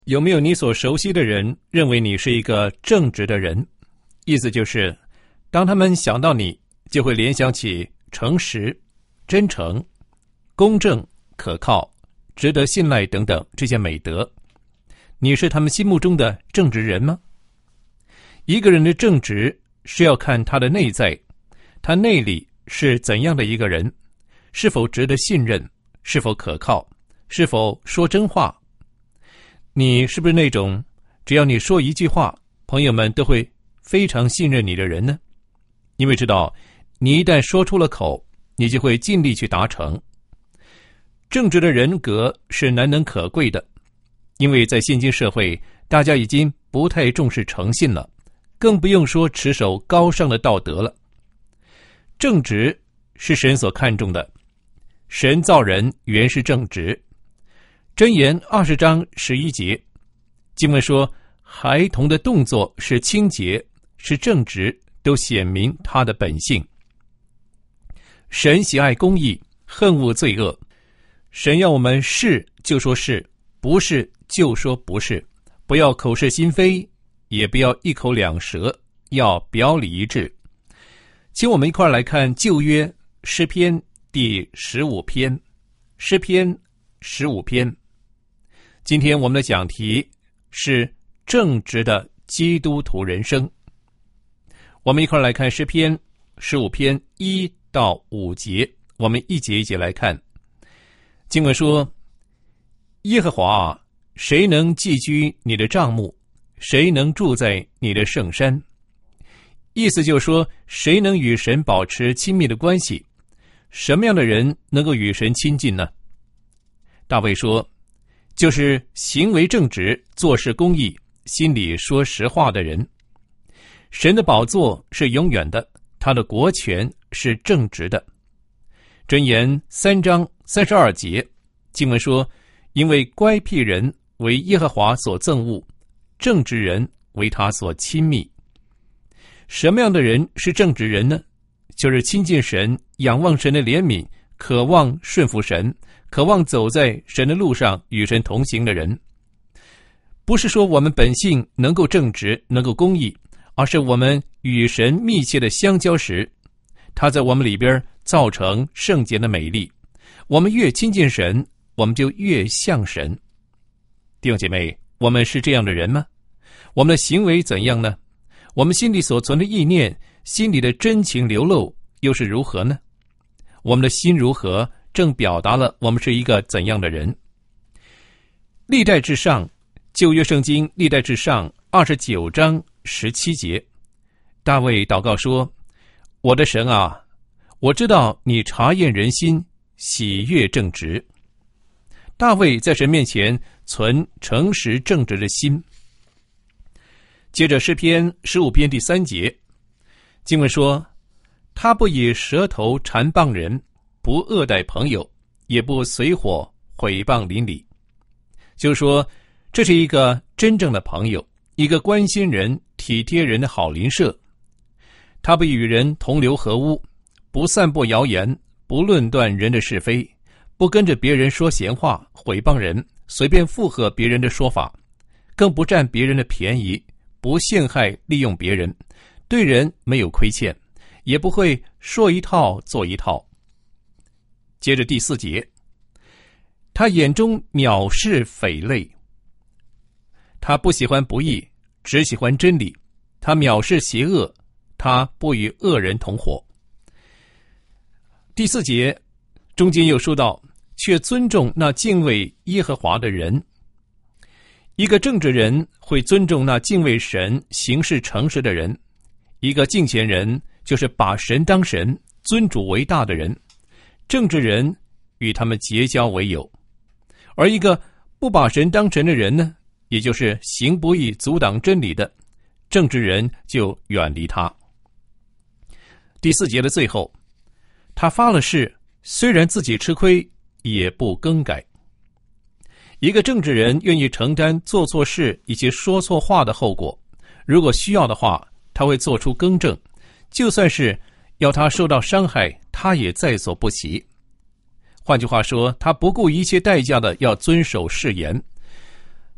有没有你所熟悉的人认为你是一个正直的人？意思就是，当他们想到你，就会联想起诚实、真诚、公正、可靠、值得信赖等等这些美德。你是他们心目中的正直人吗？一个人的正直是要看他的内在，他内里是怎样的一个人，是否值得信任，是否可靠，是否说真话。你是不是那种只要你说一句话，朋友们都会非常信任你的人呢？因为知道你一旦说出了口，你就会尽力去达成。正直的人格是难能可贵的，因为在现今社会，大家已经不太重视诚信了，更不用说持守高尚的道德了。正直是神所看重的，神造人原是正直。箴言20章11节，经文说，孩童的动作是清洁，是正直，都显明他的本性。神喜爱公义，恨恶罪恶。神要我们是就说是，不是就说不是，不要口是心非，也不要一口两舌，要表里一致。请我们一块来看旧约诗篇第15篇，诗篇15篇。今天我们的讲题是正直的基督徒人生。我们一块来看诗篇15篇1到5节，我们一节一节来看。经文说，耶和华啊，谁能寄居你的帐幕？谁能住在你的圣山？意思就是说，谁能与神保持亲密的关系？什么样的人能够与神亲近呢？大卫说，就是行为正直，做事公义，心里说实话的人。神的宝座是永远的，他的国权是正直的。箴言3章32节，经文说，因为乖僻人为耶和华所憎恶，正直人为他所亲密。什么样的人是正直人呢？就是亲近神，仰望神的怜悯，渴望顺服神，渴望走在神的路上与神同行的人。不是说我们本性能够正直，能够公义，而是我们与神密切的相交时，他在我们里边造成圣洁的美丽。我们越亲近神，我们就越像神。弟兄姐妹，我们是这样的人吗？我们的行为怎样呢？我们心里所存的意念，心里的真情流露又是如何呢？我们的心如何，正表达了我们是一个怎样的人。历代志上，旧约圣经历代志上29章17节，大卫祷告说，我的神啊，我知道你察验人心，喜悦正直。大卫在神面前存诚实正直的心。接着诗篇15篇第3节，经文说，他不以舌头缠谤人，不恶待朋友，也不随伙毁谤邻里。就是说，这是一个真正的朋友，一个关心人、体贴人的好邻舍。他不与人同流合污，不散播谣言，不论断人的是非，不跟着别人说闲话，毁谤人，随便附和别人的说法，更不占别人的便宜，不陷害利用别人，对人没有亏欠，也不会说一套做一套。接着第4节，他眼中藐视匪类，他不喜欢不义，只喜欢真理，他藐视邪恶，他不与恶人同伙。第4节中间又说到，却尊重那敬畏耶和华的人。一个正直人会尊重那敬畏神、行事诚实的人。一个敬虔人就是把神当神、尊主为大的人。正直人与他们结交为友。而一个不把神当神的人呢，也就是行不义、阻挡真理的，正直人就远离他。第4节的最后，他发了誓，虽然自己吃亏，也不更改。一个正直人愿意承担做错事以及说错话的后果，如果需要的话，他会做出更正，就算是要他受到伤害，他也在所不惜。换句话说，他不顾一切代价的要遵守誓言。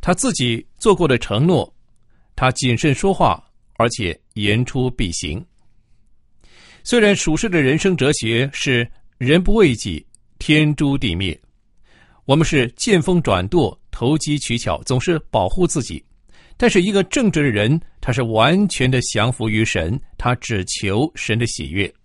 他自己做过的承诺，他谨慎说话，而且言出必行。虽然属世的人生哲学是人不为己，天诛地灭，我们是见风转舵，投机取巧，总是保护自己，但是一个正直的人，他是完全的降服于神，他只求神的喜悦。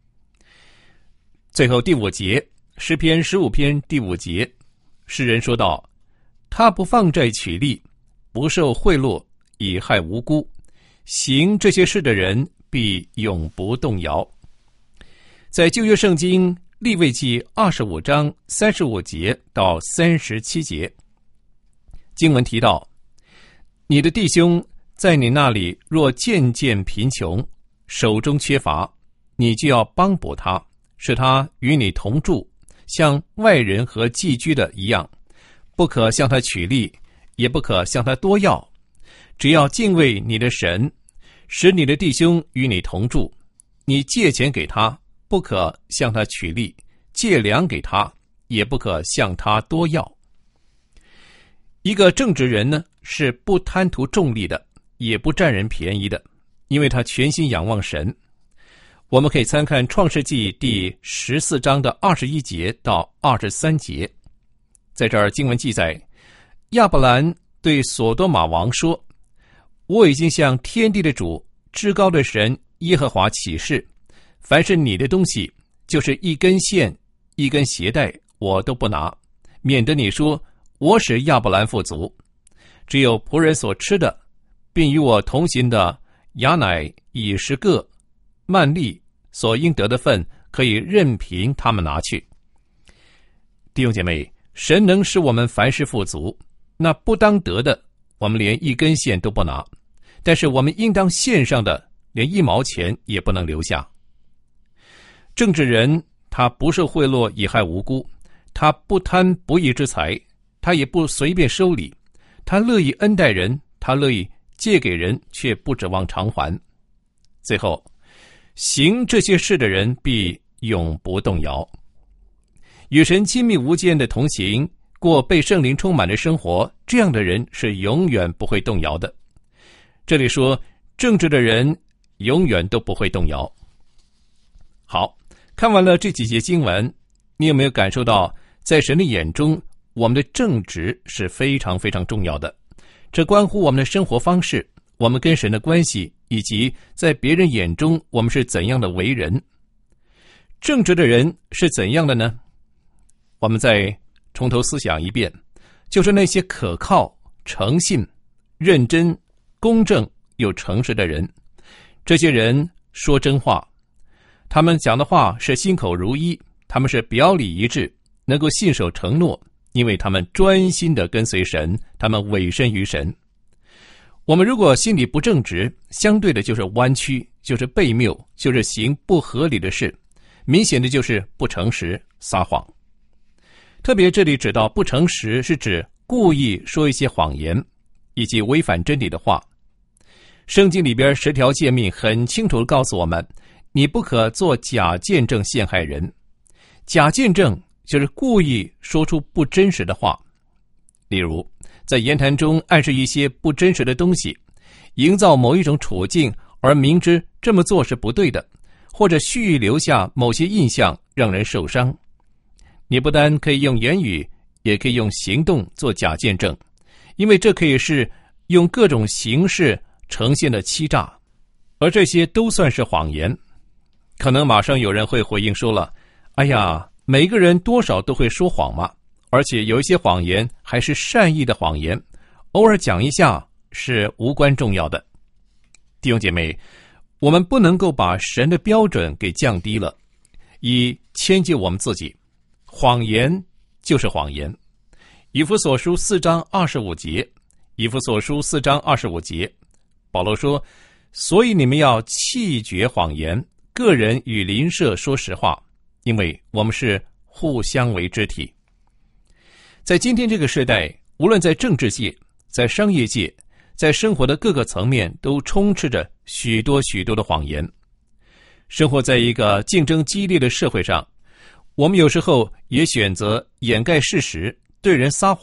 最后第5节，诗篇15篇第5节，诗人说道：他不放债取利，不受贿赂，以害无辜，行这些事的人必永不动摇。在旧约圣经利未记25章35节到37节，经文提到：你的弟兄在你那里若渐渐贫穷，手中缺乏，你就要帮补他，使他与你同住，像外人和寄居的一样，不可向他取利，也不可向他多要，只要敬畏你的神，使你的弟兄与你同住。你借钱给他，不可向他取利，借粮给他，也不可向他多要。一个正直人呢，是不贪图重利的，也不占人便宜的，因为他全心仰望神。我们可以参看创世纪第14章的21节到23节。在这儿经文记载，亚伯兰对所多玛王说：我已经向天地的主，至高的神耶和华起誓，凡是你的东西，就是一根线一根鞋带，我都不拿，免得你说我使亚伯兰富足。只有仆人所吃的，并与我同行的亚乃、以实各、曼利所应得的份，可以任凭他们拿去。弟兄姐妹，神能使我们凡事富足，那不当得的，我们连一根线都不拿，但是我们应当献上的，连1毛钱也不能留下。正直人，他不受贿赂，以害无辜，他不贪不义之财，他也不随便收礼，他乐意恩待人，他乐意借给人，却不指望偿还。最后，行这些事的人必永不动摇。与神亲密无间的同行，过被圣灵充满的生活，这样的人是永远不会动摇的。这里说，正直的人永远都不会动摇。好，看完了这几节经文，你有没有感受到，在神的眼中，我们的正直是非常非常重要的？这关乎我们的生活方式，我们跟神的关系，以及在别人眼中我们是怎样的为人。正直的人是怎样的呢？我们再从头思想一遍，就是那些可靠、诚信、认真、公正又诚实的人。这些人说真话，他们讲的话是心口如一，他们是表里一致，能够信守承诺，因为他们专心地跟随神，他们委身于神。我们如果心里不正直，相对的就是弯曲，就是悖谬，就是行不合理的事，明显的就是不诚实、撒谎。特别这里指到不诚实，是指故意说一些谎言，以及违反真理的话。圣经里边10条诫命很清楚地告诉我们，你不可做假见证陷害人。假见证就是故意说出不真实的话，例如在言谈中暗示一些不真实的东西，营造某一种处境，而明知这么做是不对的，或者蓄意留下某些印象让人受伤。你不单可以用言语，也可以用行动做假见证，因为这可以是用各种形式呈现的欺诈，而这些都算是谎言。可能马上有人会回应说了，哎呀，每个人多少都会说谎嘛，而且有一些谎言还是善意的谎言，偶尔讲一下是无关重要的。弟兄姐妹，我们不能够把神的标准给降低了，以迁就我们自己。谎言就是谎言。以弗所书4章25节，以弗所书4章25节，保罗说，所以你们要弃绝谎言，个人与邻舍说实话，因为我们是互相为肢体。在今天这个时代，无论在政治界，在商业界，在生活的各个层面，都充斥着许多许多的谎言。生活在一个竞争激烈的社会上，我们有时候也选择掩盖事实，对人撒谎，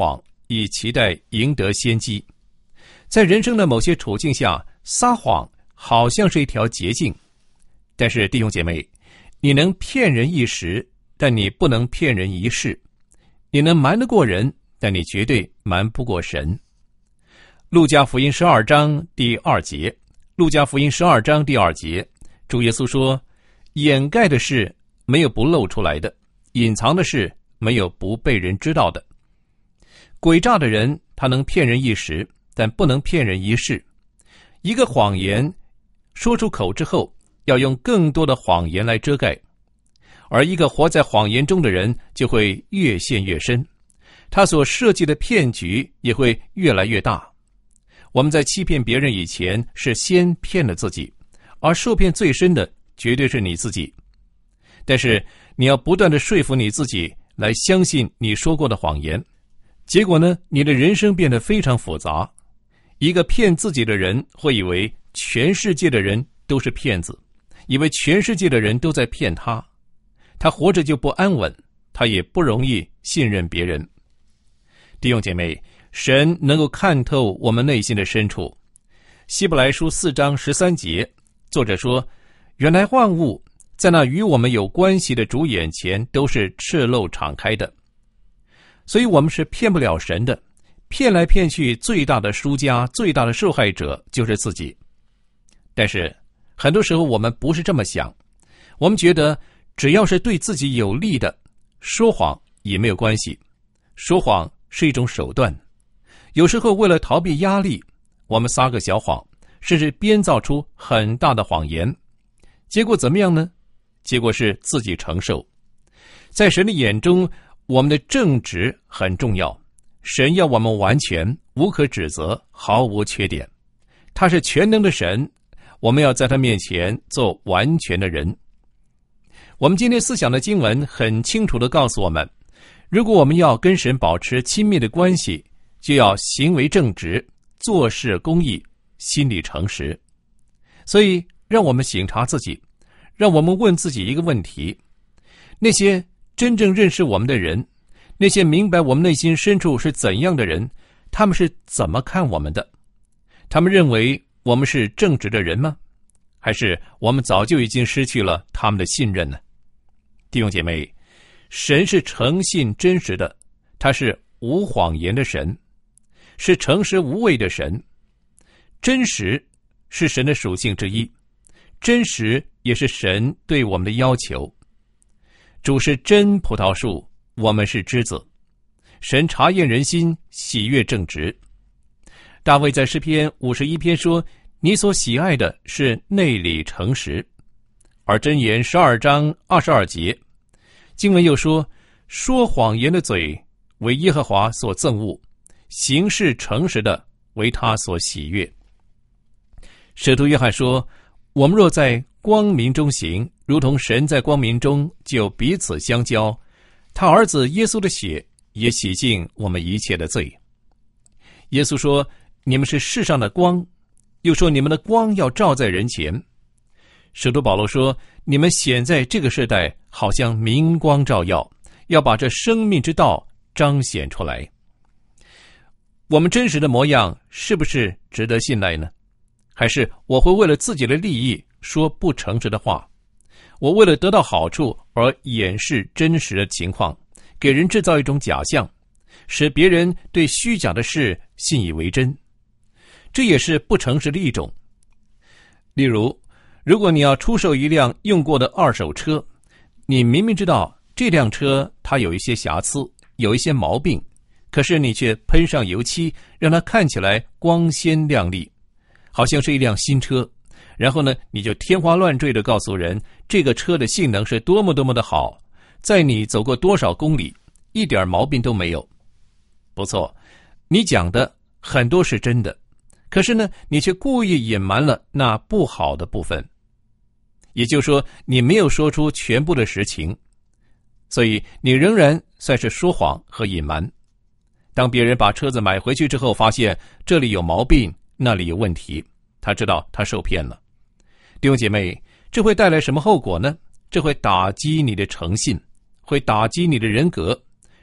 以期待赢得先机。在人生的某些处境下，撒谎好像是一条捷径，但是弟兄姐妹，你能骗人一时，但你不能骗人一世；你能瞒得过人，但你绝对瞒不过神。路加福音12章第2节，路加福音12章第2节，主耶稣说：掩盖的事没有不露出来的，隐藏的事没有不被人知道的。诡诈的人，他能骗人一时，但不能骗人一世。一个谎言说出口之后，要用更多的谎言来遮盖，而一个活在谎言中的人就会越陷越深，他所设计的骗局也会越来越大。我们在欺骗别人以前，是先骗了自己，而受骗最深的绝对是你自己。但是你要不断地说服你自己来相信你说过的谎言，结果呢，你的人生变得非常复杂。一个骗自己的人会以为全世界的人都是骗子，以为全世界的人都在骗他，他活着就不安稳，他也不容易信任别人。弟兄姐妹，神能够看透我们内心的深处。希伯来书4章13节，作者说：原来万物在那与我们有关系的主眼前都是赤露敞开的。所以我们是骗不了神的，骗来骗去，最大的输家，最大的受害者就是自己。但是很多时候我们不是这么想，我们觉得只要是对自己有利的，说谎也没有关系。说谎是一种手段，有时候为了逃避压力，我们撒个小谎，甚至编造出很大的谎言，结果怎么样呢？结果是自己承受。在神的眼中，我们的正直很重要，神要我们完全，无可指责，毫无缺点。他是全能的神，我们要在他面前做完全的人。我们今天思想的经文很清楚地告诉我们，如果我们要跟神保持亲密的关系，就要行为正直，做事公义，心里诚实。所以让我们省察自己，让我们问自己一个问题：那些真正认识我们的人，那些明白我们内心深处是怎样的人，他们是怎么看我们的？他们认为我们是正直的人吗？还是我们早就已经失去了他们的信任呢？弟兄姐妹，神是诚信真实的，他是无谎言的神，是诚实无畏的神。真实是神的属性之一，真实也是神对我们的要求。主是真葡萄树，我们是枝子。神察验人心，喜悦正直。大卫在诗篇51篇说：你所喜爱的是内里诚实。而箴言12章22节，经文又说：说谎言的嘴为耶和华所憎恶，行事诚实的为他所喜悦。使徒约翰说：我们若在光明中行，如同神在光明中，就彼此相交。他儿子耶稣的血也洗净我们一切的罪。耶稣说：你们是世上的光，又说你们的光要照在人前。使徒保罗说：你们显在这个世代，好像明光照耀，要把这生命之道彰显出来。我们真实的模样是不是值得信赖呢？还是我会为了自己的利益说不诚实的话？我为了得到好处而掩饰真实的情况，给人制造一种假象，使别人对虚假的事信以为真。这也是不诚实的一种。例如，如果你要出售一辆用过的二手车，你明明知道这辆车它有一些瑕疵，有一些毛病，可是你却喷上油漆，让它看起来光鲜亮丽，好像是一辆新车。然后呢，你就天花乱坠地告诉人，这个车的性能是多么多么的好，在你走过多少公里，一点毛病都没有。不错，你讲的很多是真的，可是呢，你却故意隐瞒了那不好的部分。也就是说，你没有说出全部的实情，所以你仍然算是说谎和隐瞒。当别人把车子买回去之后，发现这里有毛病，那里有问题，他知道他受骗了。弟兄姐妹，这会带来什么后果呢？这会打击你的诚信，会打击你的人格，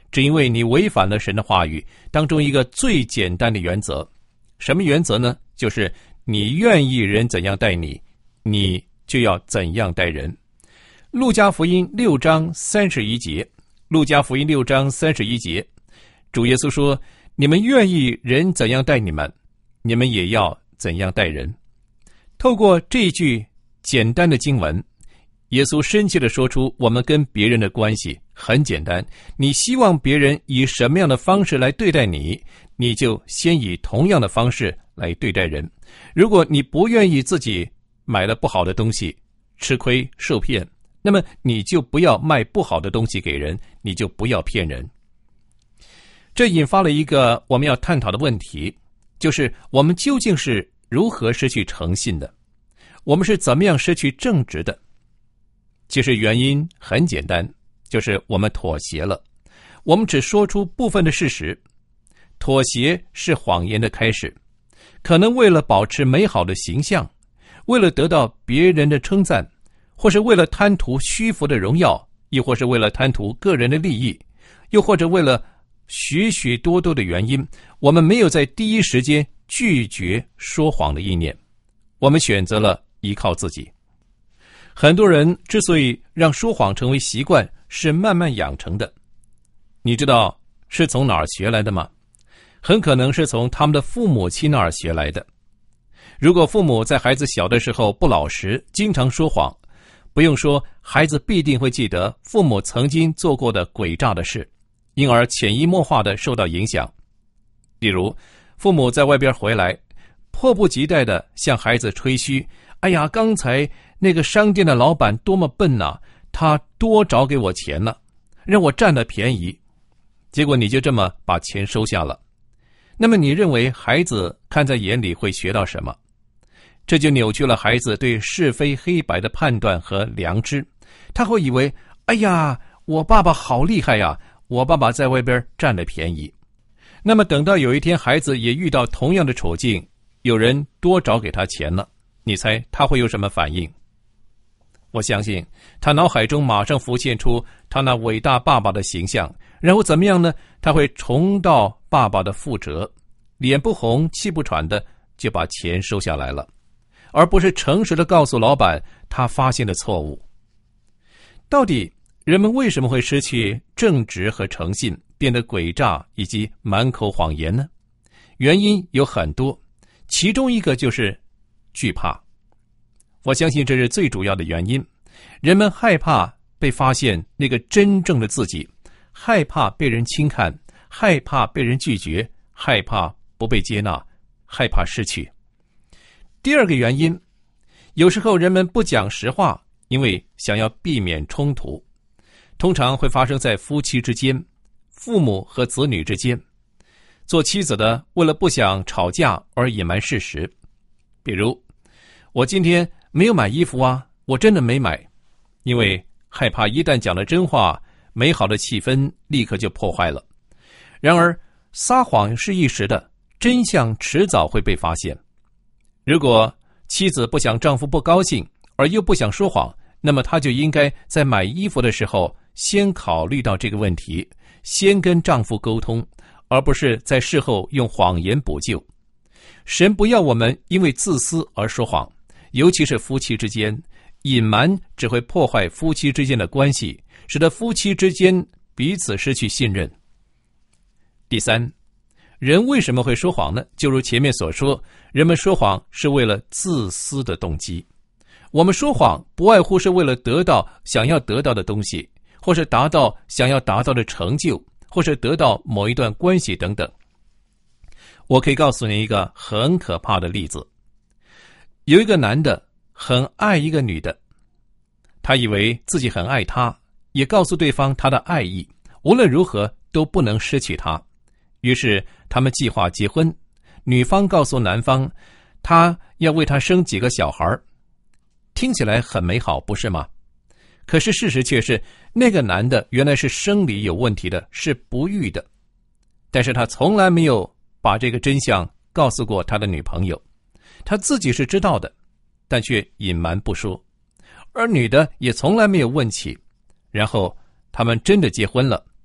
只因为你违反了神的话语当中一个最简单的原则。什么原则呢？就是你愿意人怎样待你，你就要怎样待人。路加福音6章31节，路加福音6章31节，主耶稣说，你们愿意人怎样待你们，你们也要怎样待人。透过这句简单的经文，耶稣深切地说出我们跟别人的关系很简单，你希望别人以什么样的方式来对待你，你就先以同样的方式来对待人。如果你不愿意自己买了不好的东西，吃亏受骗，那么你就不要卖不好的东西给人，你就不要骗人。这引发了一个我们要探讨的问题，就是我们究竟是如何失去诚信的？我们是怎么样失去正直的？其实原因很简单，就是我们妥协了。我们只说出部分的事实。妥协是谎言的开始，可能为了保持美好的形象，为了得到别人的称赞，或是为了贪图虚浮的荣耀，亦或是为了贪图个人的利益，又或者为了许许多多的原因，我们没有在第一时间拒绝说谎的意念，我们选择了依靠自己。很多人之所以让说谎成为习惯，是慢慢养成的。你知道是从哪儿学来的吗？很可能是从他们的父母亲那儿学来的。如果父母在孩子小的时候不老实，经常说谎，不用说，孩子必定会记得父母曾经做过的诡诈的事，因而潜移默化地受到影响。例如，父母在外边回来，迫不及待地向孩子吹嘘，哎呀，刚才那个商店的老板多么笨啊，他多找给我钱了，让我占了便宜。结果你就这么把钱收下了。那么你认为孩子看在眼里会学到什么？这就扭曲了孩子对是非黑白的判断和良知。他会以为，哎呀，我爸爸好厉害呀，我爸爸在外边占了便宜。那么等到有一天孩子也遇到同样的处境，有人多找给他钱了，你猜他会有什么反应？我相信他脑海中马上浮现出他那伟大爸爸的形象，然后怎么样呢？他会重蹈爸爸的覆辙，脸不红气不喘的就把钱收下来了，而不是诚实的告诉老板他发现的错误。到底人们为什么会失去正直和诚信，变得诡诈以及满口谎言呢？原因有很多，其中一个就是惧怕。我相信这是最主要的原因。人们害怕被发现那个真正的自己，害怕被人轻看，害怕被人拒绝，害怕不被接纳，害怕失去。第二个原因，有时候人们不讲实话，因为想要避免冲突，通常会发生在夫妻之间，父母和子女之间。做妻子的为了不想吵架而隐瞒事实，比如，我今天没有买衣服啊，我真的没买，因为害怕一旦讲了真话，美好的气氛立刻就破坏了。然而，撒谎是一时的，真相迟早会被发现。如果妻子不想丈夫不高兴，而又不想说谎，那么她就应该在买衣服的时候先考虑到这个问题，先跟丈夫沟通，而不是在事后用谎言补救。神不要我们因为自私而说谎，尤其是夫妻之间，隐瞒只会破坏夫妻之间的关系，使得夫妻之间彼此失去信任。第三，人为什么会说谎呢？就如前面所说，人们说谎是为了自私的动机。我们说谎不外乎是为了得到想要得到的东西，或是达到想要达到的成就，或是得到某一段关系等等。我可以告诉你一个很可怕的例子。有一个男的很爱一个女的，他以为自己很爱她，也告诉对方他的爱意，无论如何都不能失去她。于是他们计划结婚，女方告诉男方，他要为他生几个小孩。听起来很美好，不是吗？可是事实却是，那个男的原来是生理有问题的，是不育的。但是他从来没有把这个真相告诉过他的女朋友，他自己是知道的，但却隐瞒不说。而女的也从来没有问起。然后他们真的结婚了。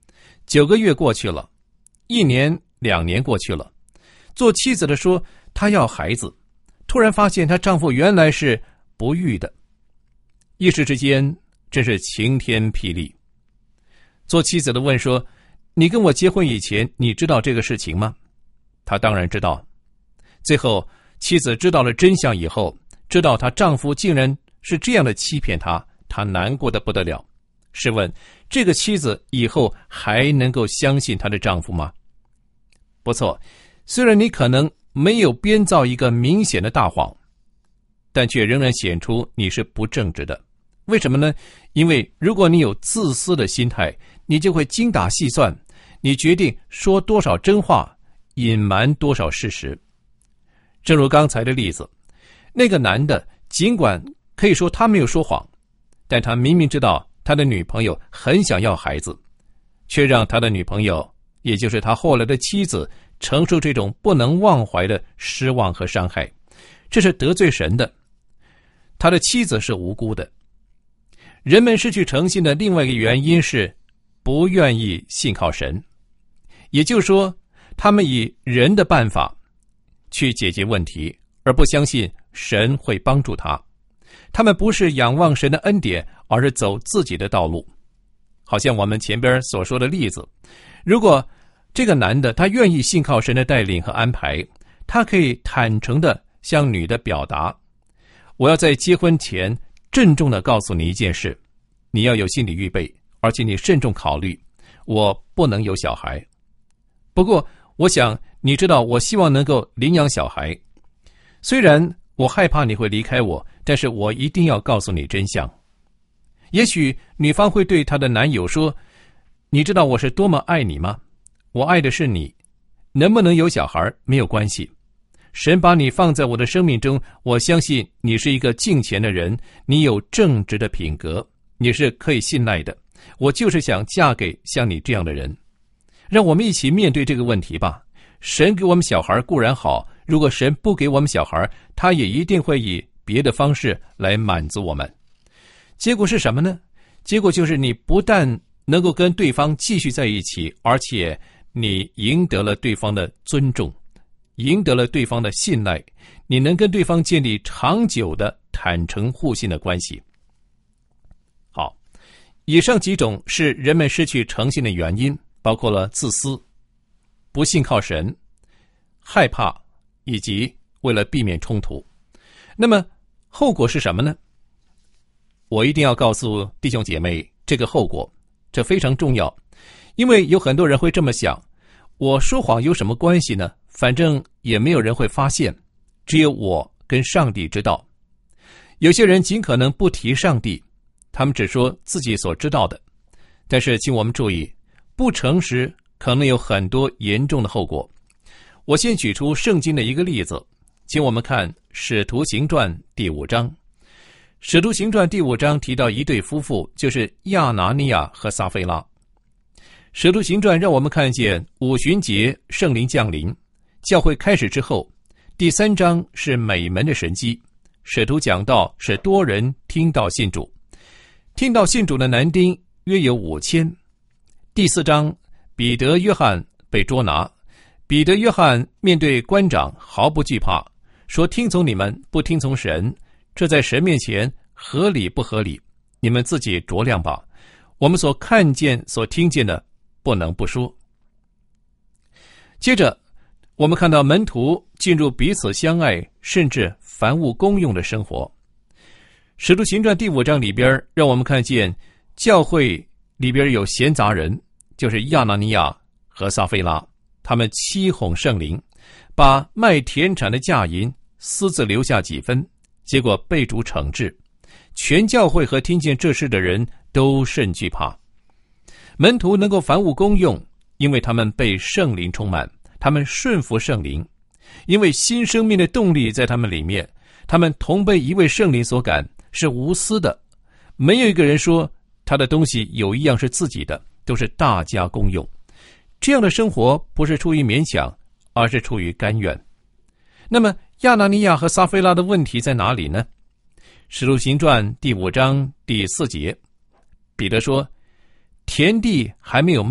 9个月过去了，1年2年过去了，做妻子的说她要孩子，突然发现她丈夫原来是不育的，一时之间真是晴天霹雳。做妻子的问说，你跟我结婚以前你知道这个事情吗？她当然知道。最后妻子知道了真相以后，知道她丈夫竟然是这样的欺骗她，她难过的不得了。试问这个妻子以后还能够相信她的丈夫吗？不错，虽然你可能没有编造一个明显的大谎，但却仍然显出你是不正直的。为什么呢？因为如果你有自私的心态，你就会精打细算，你决定说多少真话，隐瞒多少事实。正如刚才的例子，那个男的尽管可以说他没有说谎，但他明明知道他的女朋友很想要孩子，却让他的女朋友，也就是他后来的妻子，承受这种不能忘怀的失望和伤害，这是得罪神的。他的妻子是无辜的。人们失去诚信的另外一个原因是不愿意信靠神，也就是说，他们以人的办法去解决问题，而不相信神会帮助他。他们不是仰望神的恩典，而是走自己的道路。好像我们前边所说的例子，如果这个男的他愿意信靠神的带领和安排，他可以坦诚地向女的表达，我要在结婚前郑重地告诉你一件事，你要有心理预备，而且你慎重考虑，我不能有小孩。不过我想你知道，我希望能够领养小孩，虽然我害怕你会离开我，但是我一定要告诉你真相。也许女方会对她的男友说，你知道我是多么爱你吗？我爱的是你，能不能有小孩没有关系。神把你放在我的生命中，我相信你是一个敬虔的人，你有正直的品格，你是可以信赖的。我就是想嫁给像你这样的人。让我们一起面对这个问题吧。神给我们小孩固然好，如果神不给我们小孩，他也一定会以别的方式来满足我们。结果是什么呢？结果就是你不但能够跟对方继续在一起，而且你赢得了对方的尊重，赢得了对方的信赖，你能跟对方建立长久的坦诚互信的关系。好，以上几种是人们失去诚信的原因，包括了自私、不信靠神、害怕，以及为了避免冲突。那么后果是什么呢？我一定要告诉弟兄姐妹这个后果，这非常重要。因为有很多人会这么想，我说谎有什么关系呢？反正也没有人会发现，只有我跟上帝知道。有些人尽可能不提上帝，他们只说自己所知道的。但是请我们注意，不诚实可能有很多严重的后果。我先举出圣经的一个例子，请我们看使徒行传第5章。使徒行传第5章提到一对夫妇，就是亚拿尼亚和撒非拉。使徒行传让我们看见五旬节圣灵降临，教会开始之后，第3章是美门的神迹，使徒讲道使多人听到信主，听到信主的男丁约有5000。第4章彼得约翰被捉拿，彼得约翰面对官长毫不惧怕，说听从你们不听从神，这在神面前合理不合理？你们自己酌量吧。我们所看见所听见的不能不说。接着我们看到门徒进入彼此相爱甚至凡物公用的生活。使徒行传第5章里边让我们看见教会里边有闲杂人，就是亚拿尼亚和撒非拉，他们欺哄圣灵，把卖田产的价银私自留下几分，结果被主惩治。全教会和听见这事的人都甚惧怕。门徒能够凡物公用，因为他们被圣灵充满，他们顺服圣灵，因为新生命的动力在他们里面，他们同被一位圣灵所感，是无私的。没有一个人说他的东西有一样是自己的，都是大家公用。这样的生活不是出于勉强，而是出于甘愿。那么亚拿尼亚和撒非拉的问题在哪里呢？使徒行传第5章第4节，彼得说，田地还没有卖，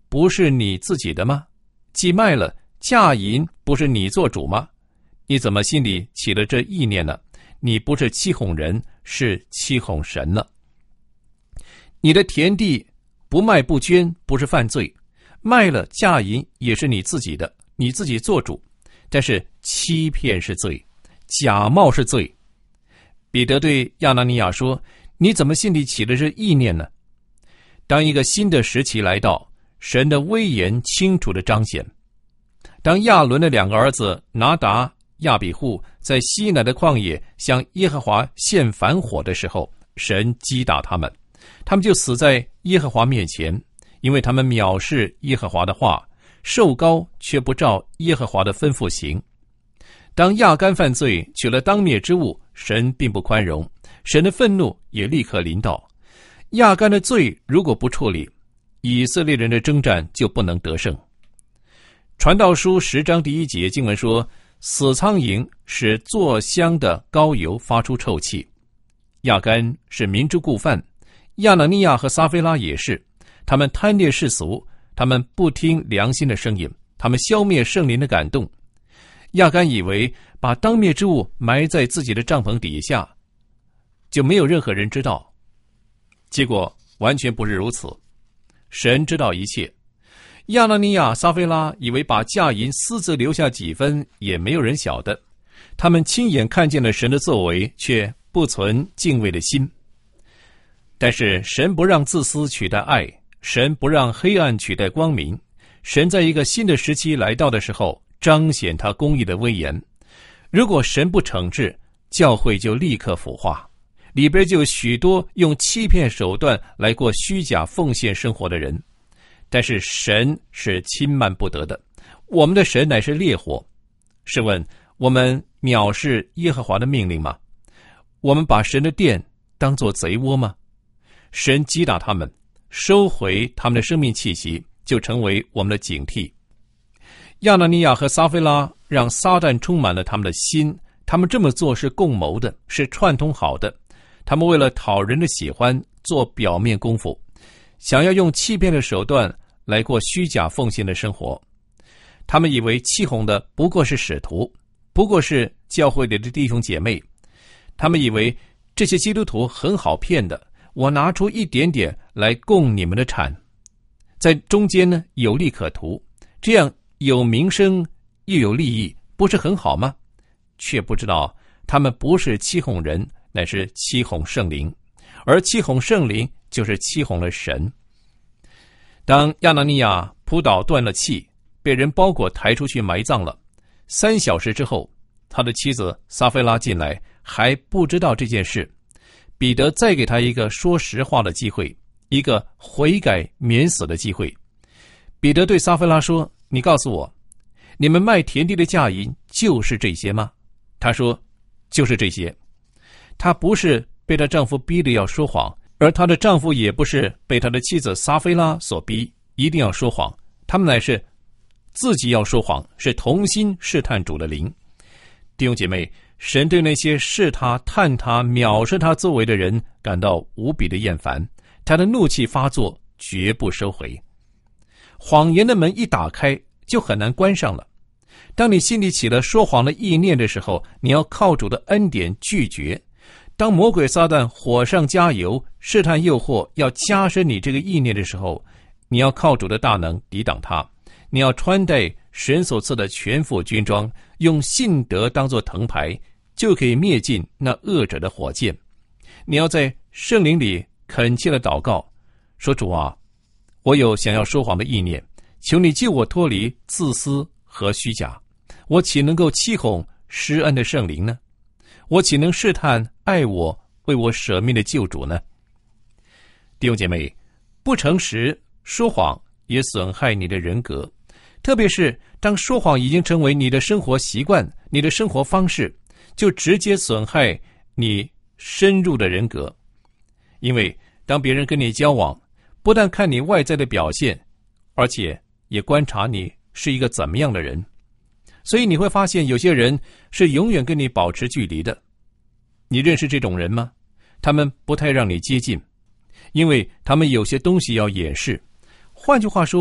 不是你自己的吗？既卖了，价银不是你做主吗？你怎么心里起了这意念呢？你不是欺哄人，是欺哄神了。你的田地不卖不捐不是犯罪，卖了价银也是你自己的，你自己做主。但是欺骗是罪，假冒是罪。彼得对亚拿尼亚说，你怎么心里起了这意念呢？当一个新的时期来到，神的威严清楚地彰显。当亚伦的2个儿子拿达、亚比户在西乃的旷野向耶和华献反火的时候，神击打他们，他们就死在耶和华面前，因为他们藐视耶和华的话，受膏却不照耶和华的吩咐行。当亚干犯罪取了当灭之物，神并不宽容，神的愤怒也立刻临到。亚干的罪如果不处理，以色列人的征战就不能得胜。传道书10章第1节经文说，死苍蝇使做香的膏油发出臭气。亚干是明知故犯，亚拿尼亚和撒非拉也是，他们贪恋世俗，他们不听良心的声音，他们消灭圣灵的感动。亚干以为把当灭之物埋在自己的帐篷底下，就没有任何人知道，结果完全不是如此。神知道一切。亚拿尼亚、撒非拉以为把价银私自留下几分也没有人晓得，他们亲眼看见了神的作为，却不存敬畏的心。但是神不让自私取代爱，神不让黑暗取代光明。神在一个新的时期来到的时候，彰显他公义的威严。如果神不惩治，教会就立刻腐化，里边就有许多用欺骗手段来过虚假奉献生活的人。但是神是轻慢不得的，我们的神乃是烈火。试问我们藐视耶和华的命令吗？我们把神的殿当作贼窝吗？神击打他们，收回他们的生命气息，就成为我们的警惕。亚拿尼亚和撒非拉让撒旦充满了他们的心，他们这么做是共谋的，是串通好的。他们为了讨人的喜欢，做表面功夫，想要用欺骗的手段来过虚假奉献的生活。他们以为欺哄的不过是使徒，不过是教会里的弟兄姐妹。他们以为这些基督徒很好骗的，我拿出一点点来供你们的产，在中间呢有利可图，这样有名声又有利益，不是很好吗？却不知道他们不是欺哄人，乃是欺哄圣灵，而欺哄圣灵就是欺哄了神。当亚拿尼亚扑倒断了气，被人包裹抬出去埋葬了，3小时之后，他的妻子撒非拉进来，还不知道这件事。彼得再给他一个说实话的机会，一个悔改免死的机会。彼得对撒非拉说，你告诉我，你们卖田地的价银就是这些吗？他说，就是这些。她不是被她丈夫逼得要说谎，而她的丈夫也不是被她的妻子撒非拉所逼一定要说谎，他们乃是自己要说谎，是同心试探主的灵。弟兄姐妹，神对那些试他、探他、藐视他作为的人感到无比的厌烦，他的怒气发作，绝不收回。谎言的门一打开，就很难关上了。当你心里起了说谎的意念的时候，你要靠主的恩典拒绝。当魔鬼撒旦火上加油，试探诱惑要加深你这个意念的时候，你要靠主的大能抵挡他。你要穿戴神所赐的全副军装，用信德当作藤牌，就可以灭尽那恶者的火箭。你要在圣灵里恳切的祷告，说，主啊，我有想要说谎的意念，求你救我脱离自私和虚假。我岂能够欺哄施恩的圣灵呢？我岂能试探爱我为我舍命的救主呢？弟兄姐妹，不诚实说谎也损害你的人格，特别是当说谎已经成为你的生活习惯，你的生活方式，就直接损害你深入的人格。因为当别人跟你交往，不但看你外在的表现，而且也观察你是一个怎么样的人。所以你会发现有些人是永远跟你保持距离的。你认识这种人吗？他们不太让你接近，因为他们有些东西要掩饰。换句话说，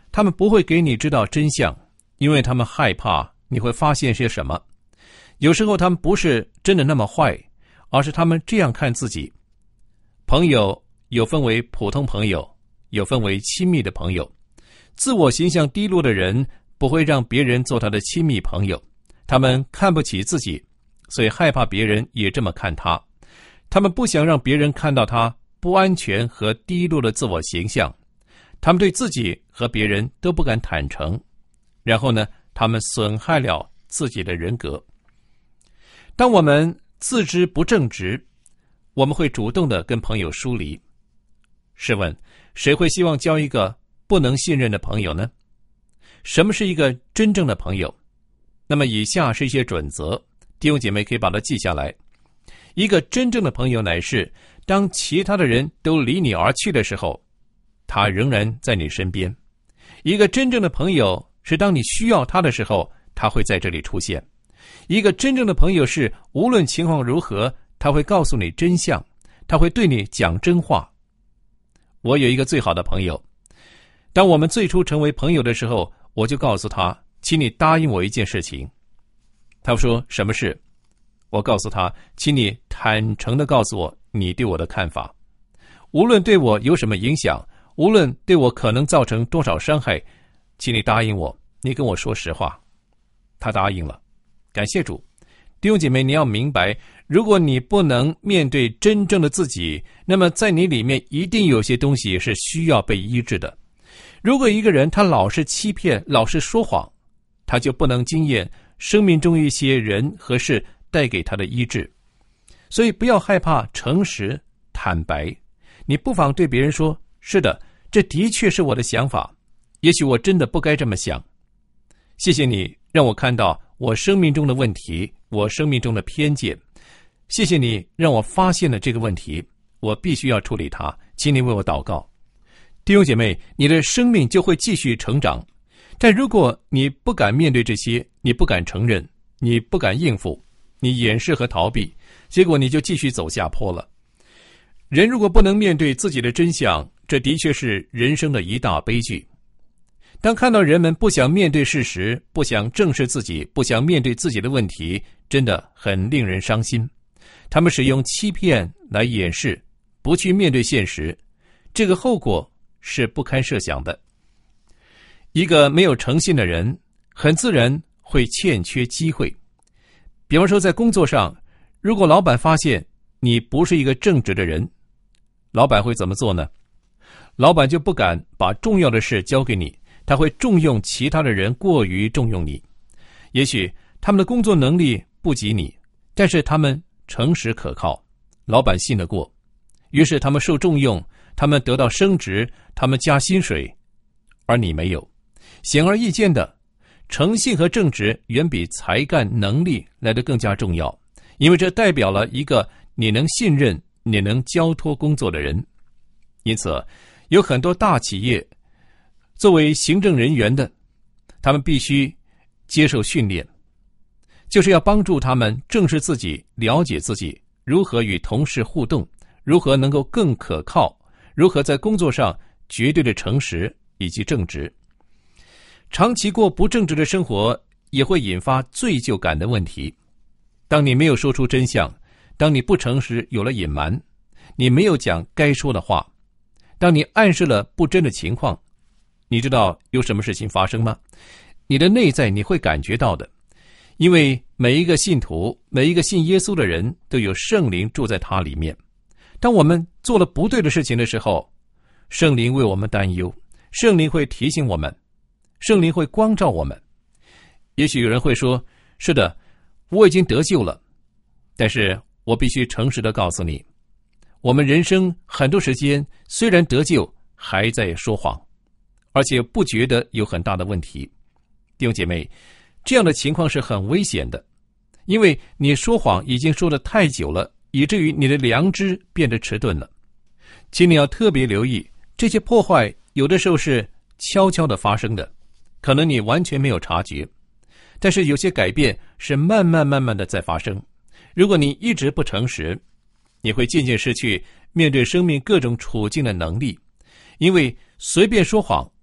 他们不会给你知道真相，因为他们害怕你会发现些什么。有时候他们不是真的那么坏，而是他们这样看自己。朋友有分为普通朋友，有分为亲密的朋友。自我形象低落的人不会让别人做他的亲密朋友，他们看不起自己，所以害怕别人也这么看他。他们不想让别人看到他不安全和低落的自我形象，他们对自己和别人都不敢坦诚，然后呢，他们损害了自己的人格。当我们自知不正直，我们会主动的跟朋友疏离。试问，谁会希望交一个不能信任的朋友呢？什么是一个真正的朋友？那么以下是一些准则，弟兄姐妹可以把它记下来。一个真正的朋友乃是，当其他的人都离你而去的时候，他仍然在你身边。一个真正的朋友是，当你需要他的时候，他会在这里出现。一个真正的朋友是，无论情况如何，他会告诉你真相，他会对你讲真话。我有一个最好的朋友，当我们最初成为朋友的时候，我就告诉他，请你答应我一件事情。他说什么事？我告诉他，请你坦诚地告诉我你对我的看法，无论对我有什么影响，无论对我可能造成多少伤害，请你答应我，你跟我说实话。他答应了，感谢主。弟兄姐妹，你要明白，如果你不能面对真正的自己，那么在你里面一定有些东西是需要被医治的。如果一个人他老是欺骗，老是说谎，他就不能经验生命中一些人和事带给他的医治。所以不要害怕诚实坦白，你不妨对别人说，是的，这的确是我的想法，也许我真的不该这么想。谢谢你让我看到我生命中的问题，我生命中的偏见。谢谢你让我发现了这个问题，我必须要处理它，请你为我祷告。弟兄姐妹，你的生命就会继续成长。但如果你不敢面对这些，你不敢承认，你不敢应付，你掩饰和逃避，结果你就继续走下坡了。人如果不能面对自己的真相，这的确是人生的一大悲剧。当看到人们不想面对事实，不想正视自己，不想面对自己的问题，真的很令人伤心。他们使用欺骗来掩饰，不去面对现实，这个后果是不堪设想的。一个没有诚信的人，很自然会欠缺机会。比方说在工作上，如果老板发现你不是一个正直的人，老板会怎么做呢？老板就不敢把重要的事交给你，他会重用其他的人，过于重用你。也许他们的工作能力不及你，但是他们诚实可靠，老板信得过，于是他们受重用，他们得到升职，他们加薪水，而你没有。显而易见的，诚信和正直远比才干能力来得更加重要，因为这代表了一个你能信任、你能交托工作的人。因此有很多大企业作为行政人员的，他们必须接受训练，就是要帮助他们正视自己，了解自己，如何与同事互动，如何能够更可靠，如何在工作上绝对的诚实以及正直。长期过不正直的生活也会引发罪疚感的问题。当你没有说出真相，当你不诚实有了隐瞒，你没有讲该说的话，当你暗示了不真的情况，你知道有什么事情发生吗？你的内在你会感觉到的，因为每一个信徒，每一个信耶稣的人都有圣灵住在他里面。当我们做了不对的事情的时候，圣灵为我们担忧，圣灵会提醒我们，圣灵会光照我们。也许有人会说，是的，我已经得救了，但是我必须诚实地告诉你，我们人生很多时间虽然得救，还在说谎，而且不觉得有很大的问题。弟兄姐妹，这样的情况是很危险的，因为你说谎已经说得太久了，以至于你的良知变得迟钝了。请你要特别留意，这些破坏有的时候是悄悄地发生的，可能你完全没有察觉，但是有些改变是慢慢的在发生。如果你一直不诚实，你会渐渐失去面对生命各种处境的能力，因为随便说谎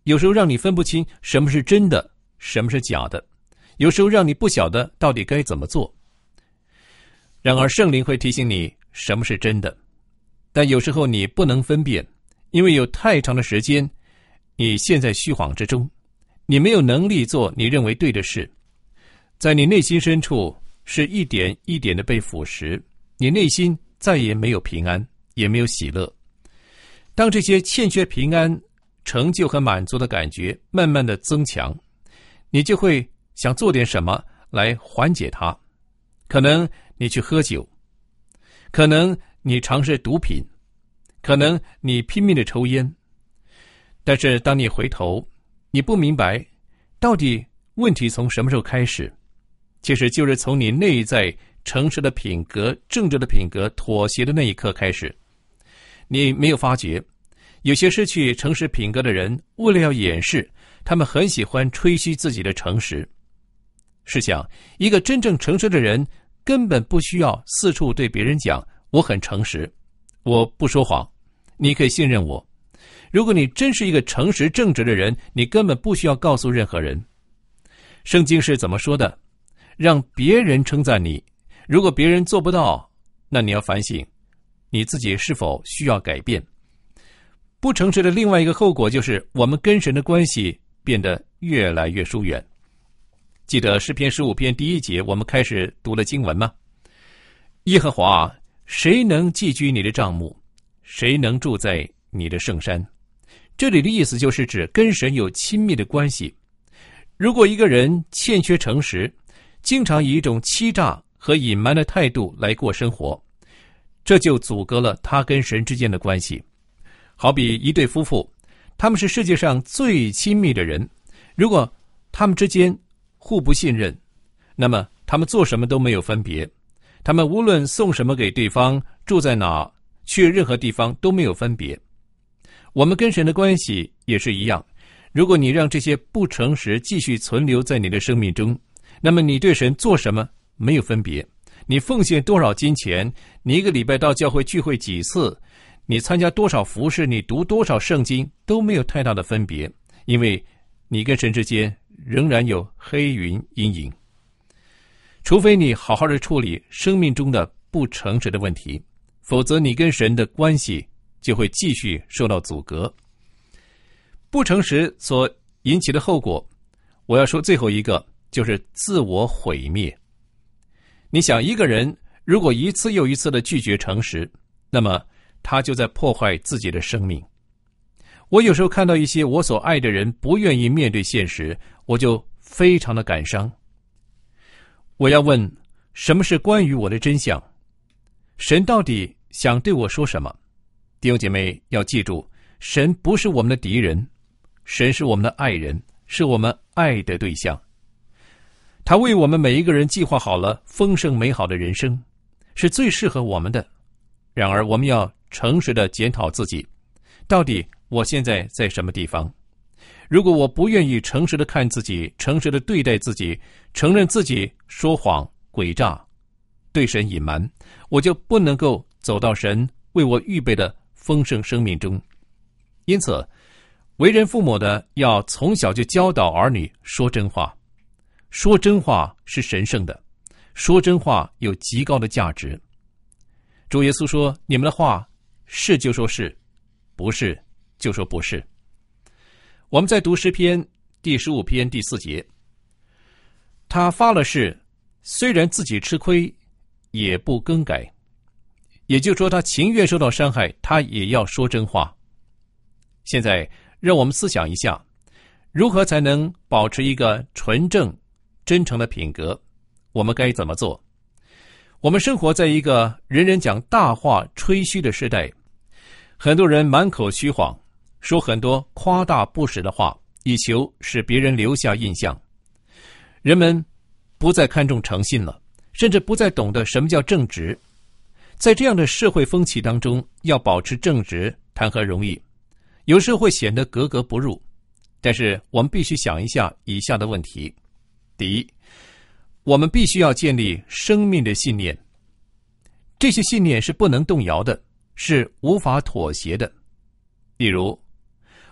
有时候让你分不清什么是真的，什么是假的，有时候让你不晓得到底该怎么做。然而圣灵会提醒你什么是真的，但有时候你不能分辨，因为有太长的时间你陷在虚晃之中，你没有能力做你认为对的事，在你内心深处是一点一点的被腐蚀，你内心再也没有平安，也没有喜乐。当这些欠缺平安、成就和满足的感觉慢慢的增强，你就会想做点什么来缓解它。可能你去喝酒，可能你尝试毒品，可能你拼命的抽烟。但是当你回头，你不明白到底问题从什么时候开始，其实就是从你内在诚实的品格、正直的品格妥协的那一刻开始。你没有发觉，有些失去诚实品格的人，为了要掩饰，他们很喜欢吹嘘自己的诚实。试想，一个真正诚实的人根本不需要四处对别人讲我很诚实，我不说谎，你可以信任我。如果你真是一个诚实正直的人，你根本不需要告诉任何人。圣经是怎么说的？让别人称赞你，如果别人做不到，那你要反省你自己是否需要改变。不诚实的另外一个后果就是我们跟神的关系变得越来越疏远。记得诗篇15篇第1节我们开始读了经文吗？耶和华啊，谁能寄居你的帐幕？谁能住在你的圣山？这里的意思就是指跟神有亲密的关系。如果一个人欠缺诚实，经常以一种欺诈和隐瞒的态度来过生活，这就阻隔了他跟神之间的关系。好比一对夫妇，他们是世界上最亲密的人，如果他们之间互不信任，那么他们做什么都没有分别，他们无论送什么给对方，住在哪，去任何地方都没有分别。我们跟神的关系也是一样，如果你让这些不诚实继续存留在你的生命中，那么你对神做什么没有分别，你奉献多少金钱，你一个礼拜到教会聚会几次，你参加多少服事，你读多少圣经，都没有太大的分别，因为你跟神之间仍然有黑云阴影。除非你好好的处理生命中的不诚实的问题，否则你跟神的关系就会继续受到阻隔。不诚实所引起的后果，我要说最后一个就是自我毁灭。你想，一个人如果一次又一次的拒绝诚实，那么他就在破坏自己的生命。我有时候看到一些我所爱的人不愿意面对现实，我就非常的感伤。我要问，什么是关于我的真相？神到底想对我说什么？弟兄姐妹要记住，神不是我们的敌人，神是我们的爱人，是我们爱的对象。他为我们每一个人计划好了丰盛美好的人生，是最适合我们的。然而我们要诚实的检讨自己，到底我现在在什么地方？如果我不愿意诚实的看自己，诚实的对待自己，承认自己说谎诡诈，对神隐瞒，我就不能够走到神为我预备的丰盛生命中。因此为人父母的要从小就教导儿女说真话。说真话是神圣的，说真话有极高的价值。主耶稣说，你们的话是就说是，不是就说不是。我们在读诗篇第15篇第4节，他发了誓，虽然自己吃亏，也不更改。也就是说，他情愿受到伤害，他也要说真话。现在让我们思想一下，如何才能保持一个纯正真诚的品格，我们该怎么做？我们生活在一个人人讲大话吹嘘的时代，很多人满口虚谎，说很多夸大不实的话，以求使别人留下印象。人们不再看重诚信了，甚至不再懂得什么叫正直。在这样的社会风气当中，要保持正直谈何容易，有时候会显得格格不入。但是我们必须想一下以下的问题。第一，我们必须要建立生命的信念，这些信念是不能动摇的，是无法妥协的。例如，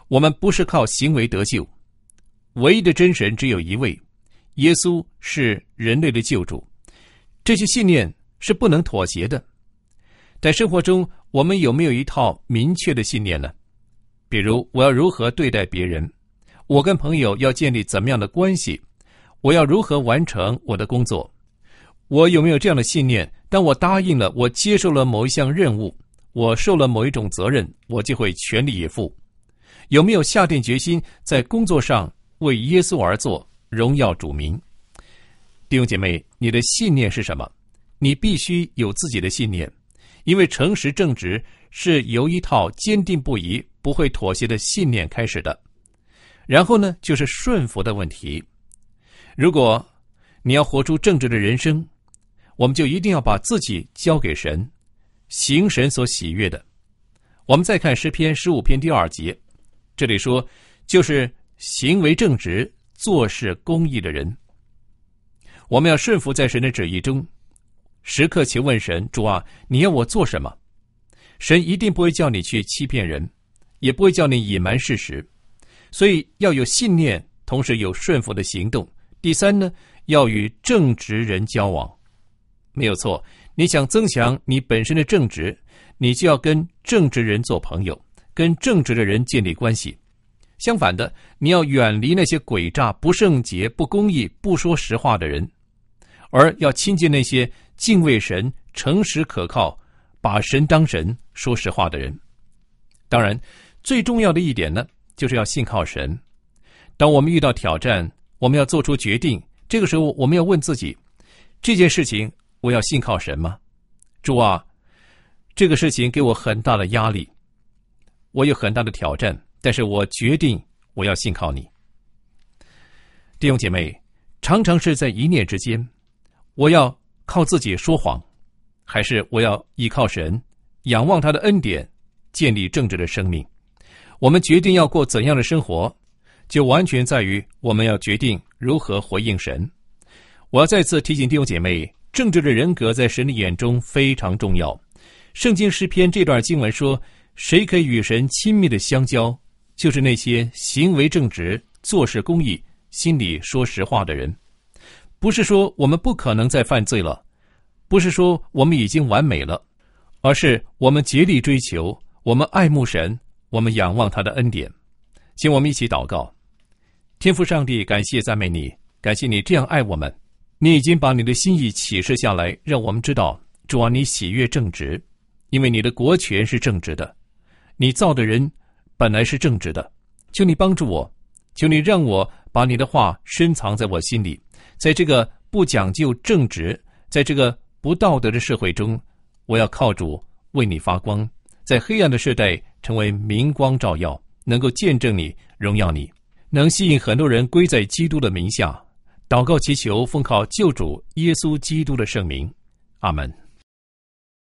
我们不是靠行为得救，唯一的真神只有一位，耶稣是人类的救主。这些信念是不能妥协的。在生活中，我们有没有一套明确的信念呢？比如，我要如何对待别人，我跟朋友要建立怎么样的关系，我要如何完成我的工作。我有没有这样的信念，当我答应了，我接受了某一项任务，我受了某一种责任，我就会全力以赴。有没有下定决心在工作上为耶稣而做，荣耀主名？弟兄姐妹，你的信念是什么？你必须有自己的信念，因为诚实正直是由一套坚定不移、不会妥协的信念开始的。然后呢，就是顺服的问题。如果你要活出正直的人生，我们就一定要把自己交给神，行神所喜悦的。我们再看诗篇15篇第2节，这里说，就是行为正直、做事公义的人。我们要顺服在神的旨意中，时刻求问神，主啊，你要我做什么？神一定不会叫你去欺骗人，也不会叫你隐瞒事实。所以要有信念，同时有顺服的行动。第三呢，要与正直人交往。没有错，你想增强你本身的正直，你就要跟正直人做朋友，跟正直的人建立关系。相反的，你要远离那些诡诈、不圣洁、不公义、不说实话的人，而要亲近那些敬畏神、诚实可靠、把神当神、说实话的人。当然，最重要的一点呢，就是要信靠神。当我们遇到挑战，我们要做出决定，这个时候我们要问自己，这件事情我要信靠神吗？主啊，这个事情给我很大的压力，我有很大的挑战，但是我决定我要信靠你。弟兄姐妹，常常是在一念之间，我要靠自己说谎，还是我要依靠神，仰望他的恩典，建立正直的生命？我们决定要过怎样的生活，就完全在于我们要决定如何回应神。我要再次提醒弟兄姐妹，正直的人格在神的眼中非常重要。圣经诗篇这段经文说，谁可以与神亲密的相交，就是那些行为正直、做事公义、心里说实话的人。不是说我们不可能再犯罪了，不是说我们已经完美了，而是我们竭力追求，我们爱慕神，我们仰望他的恩典。请我们一起祷告。天父上帝，感谢赞美你，感谢你这样爱我们，你已经把你的心意启示下来，让我们知道，主啊，你喜悦正直，因为你的国权是正直的，你造的人本来是正直的。求你帮助我，求你让我把你的话深藏在我心里，在这个不讲究正直，在这个不道德的社会中，我要靠主为你发光，在黑暗的世代成为明光照耀，能够见证你，荣耀你，能吸引很多人归在基督的名下。祷告祈求，奉靠救主耶稣基督的圣名，阿们。